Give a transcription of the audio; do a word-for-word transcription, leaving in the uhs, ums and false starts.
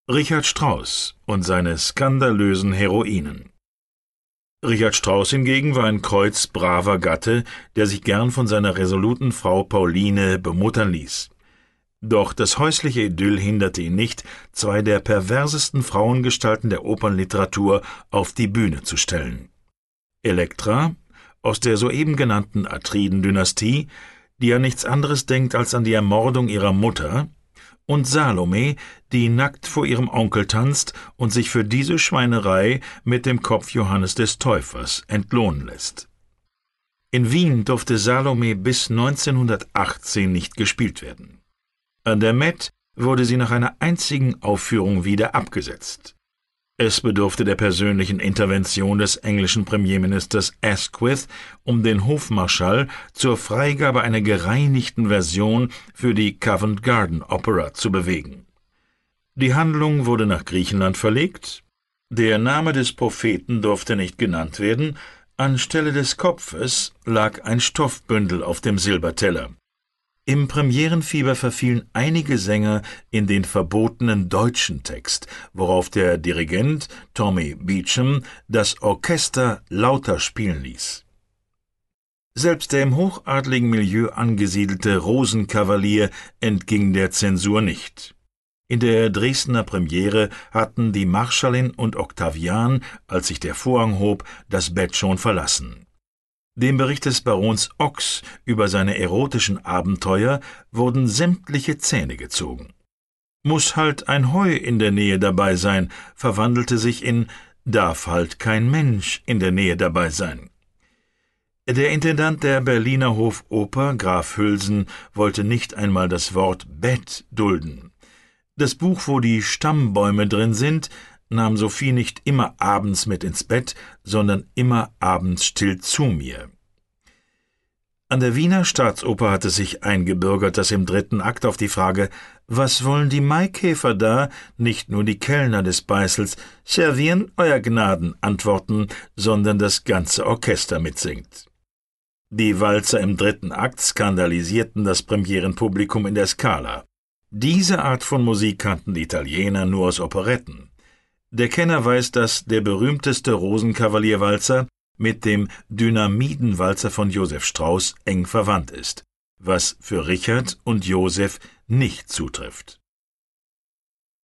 Richard Strauss und seine skandalösen Heroinen. Richard Strauss hingegen war ein kreuzbraver Gatte, der sich gern von seiner resoluten Frau Pauline bemuttern ließ. Doch das häusliche Idyll hinderte ihn nicht, zwei der perversesten Frauengestalten der Opernliteratur auf die Bühne zu stellen. Elektra, aus der soeben genannten Atriden-Dynastie, die an nichts anderes denkt als an die Ermordung ihrer Mutter, und Salome, die nackt vor ihrem Onkel tanzt und sich für diese Schweinerei mit dem Kopf Johannes des Täufers entlohnen lässt. In Wien durfte Salome bis neunzehnhundertachtzehn nicht gespielt werden. An der Met wurde sie nach einer einzigen Aufführung wieder abgesetzt. Es bedurfte der persönlichen Intervention des englischen Premierministers Asquith, um den Hofmarschall zur Freigabe einer gereinigten Version für die Covent Garden Opera zu bewegen. Die Handlung wurde nach Griechenland verlegt, der Name des Propheten durfte nicht genannt werden, anstelle des Kopfes lag ein Stoffbündel auf dem Silberteller. Im Premierenfieber verfielen einige Sänger in den verbotenen deutschen Text, worauf der Dirigent Tommy Beecham das Orchester lauter spielen ließ. Selbst der im hochadligen Milieu angesiedelte Rosenkavalier entging der Zensur nicht. In der Dresdner Premiere hatten die Marschallin und Octavian, als sich der Vorhang hob, das Bett schon verlassen. Dem Bericht des Barons Ochs über seine erotischen Abenteuer wurden sämtliche Zähne gezogen. »Muss halt ein Heu in der Nähe dabei sein«, verwandelte sich in »darf halt kein Mensch in der Nähe dabei sein«. Der Intendant der Berliner Hofoper, Graf Hülsen, wollte nicht einmal das Wort Bett dulden. Das Buch, wo die Stammbäume drin sind, nahm Sophie nicht immer abends mit ins Bett, sondern immer abends still zu mir. An der Wiener Staatsoper hatte sich eingebürgert, dass im dritten Akt auf die Frage, »Was wollen die Maikäfer da?« nicht nur die Kellner des Beißels »Servieren, Euer Gnaden« antworten, sondern das ganze Orchester mitsingt. Die Walzer im dritten Akt skandalisierten das Premierenpublikum in der Scala. Diese Art von Musik kannten die Italiener nur aus Operetten. Der Kenner weiß, dass der berühmteste Rosenkavalierwalzer mit dem Dynamidenwalzer von Joseph Strauss eng verwandt ist, was für Richard und Joseph nicht zutrifft.